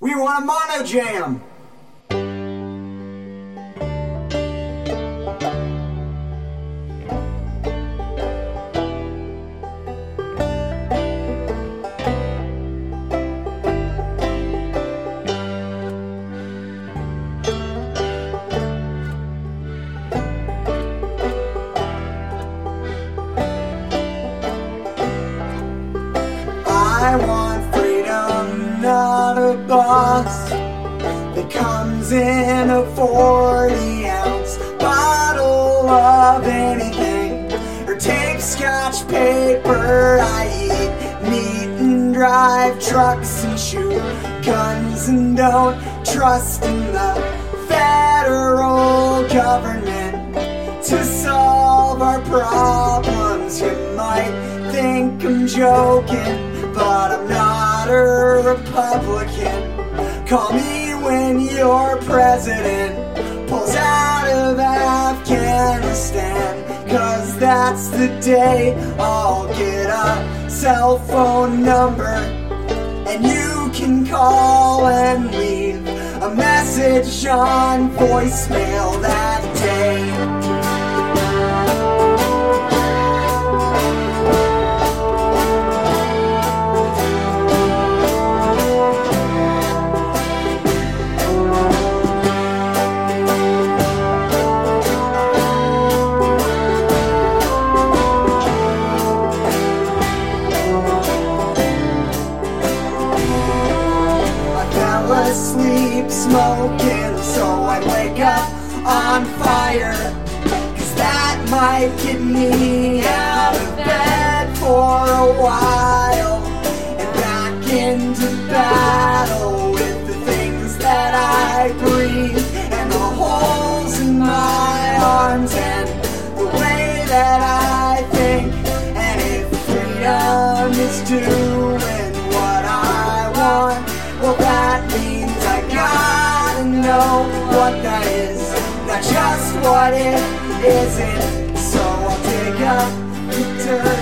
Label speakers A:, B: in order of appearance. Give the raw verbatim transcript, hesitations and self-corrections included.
A: We want a mono jam. I want freedom, not a box that comes in a forty ounce bottle of anything, or tape, scotch, paper. I eat meat and drive trucks and shoot guns and don't trust in the federal government to solve our problems. You might think I'm joking, but I'm not a Republican. Call me when your president pulls out of Afghanistan, 'cause that's the day I'll get a cell phone number and you can call and leave a message on voicemail that day. Asleep smoking, so I wake up on fire, 'cause that might get me out of bed for a while and back into battle with the things that I breathe and the holes in my arms and the way that I think. And if freedom is doing what I want, well, that means I gotta know what that is, not just what it isn't. So I'll dig up the dirt